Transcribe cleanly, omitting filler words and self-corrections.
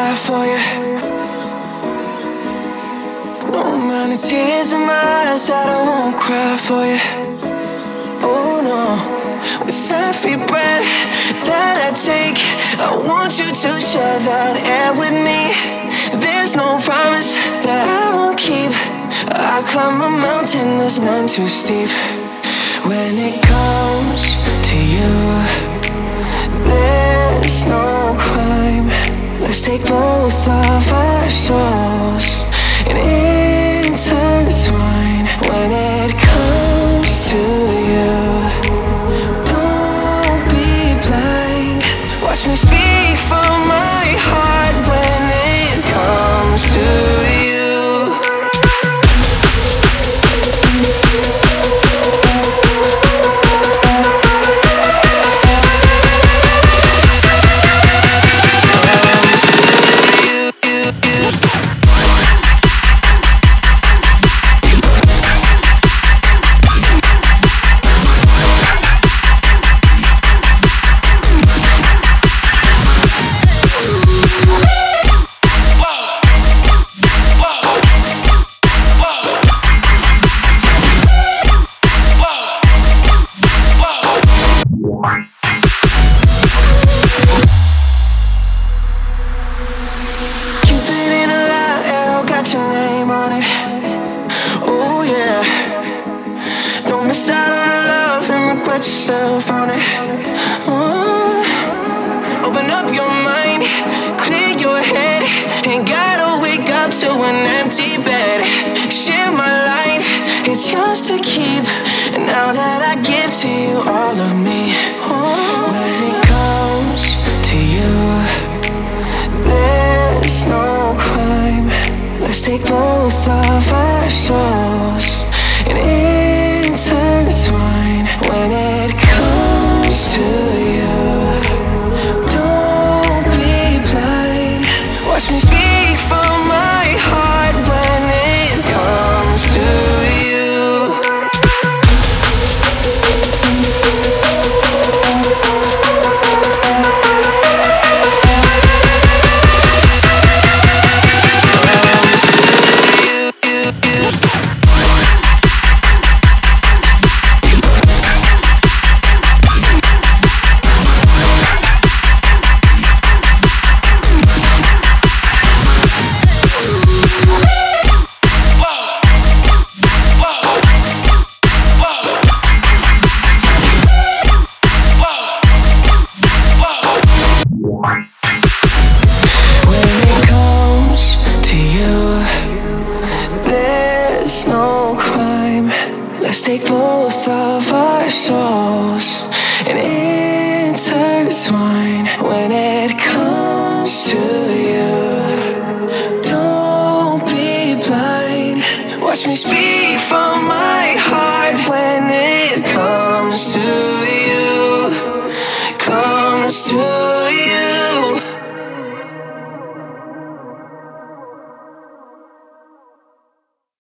cry for you. No amount of tears in my eyes that I won't cry for you. Oh no, with every breath that I take, I want you to share that air with me. There's no promise that I won't keep. I climb a mountain that's none too steep. When it comes to you, there's no crime. Let's take both of our souls and intertwine. When it comes to you, don't be blind. Watch me speak from my heart when it comes to you. Yourself on it. Open up your mind, clear your head. Ain't gotta wake up to an empty bed. Share my life, it's yours to keep. And now that I give to you all of me, when it comes to you, there's no crime. Let's take both of our souls and